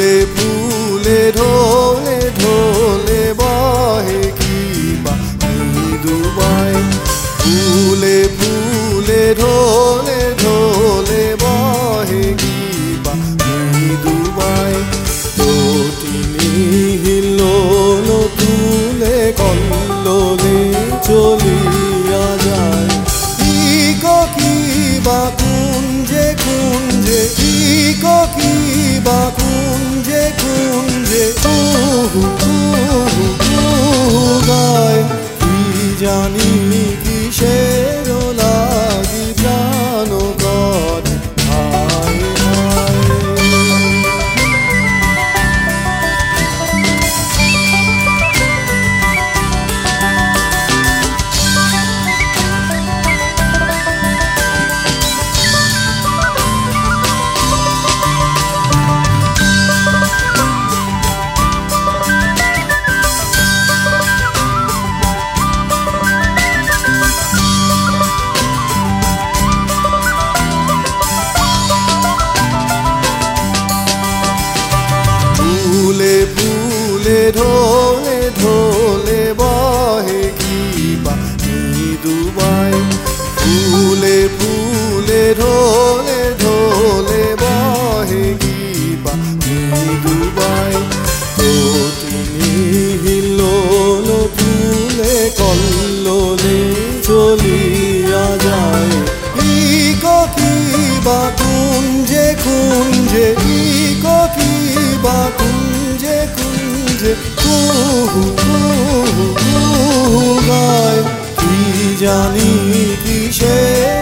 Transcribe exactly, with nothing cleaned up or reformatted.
ফুলে ফুলে ঢোলে ঢোলে বহে কিবা মৃদুবায় ফুলে ফুলে ঢোলে ঢোলে বহে কিবা মৃদুবায় তটিনী হিল্লোল তুলে কল্লোলে চলিয়া যায় ইক কিবা কুঞ্জে কুঞ্জে ইক কিবা কুঞ্জে কুঞ্জে কুহু কুহু কুহু গায় কি জানি কিসের লাগি প্রাণ করে হায় হায়। ফুলে ফুলে ঢোলে ঢোলে বহে কিবা মৃদুবায় ফুলে ফুলে ঢোলে ঢোলে বহে কিবা মৃদুবায় তটিনী হিল্লোল তুলে কল্লোলে চলিয়া যায় ইক কিবা কুঞ্জে কুঞ্জে ইক কিবা কুঞ্জে কুঞ্জে কুহু কুহু কুহু গায় কি জানি কিসের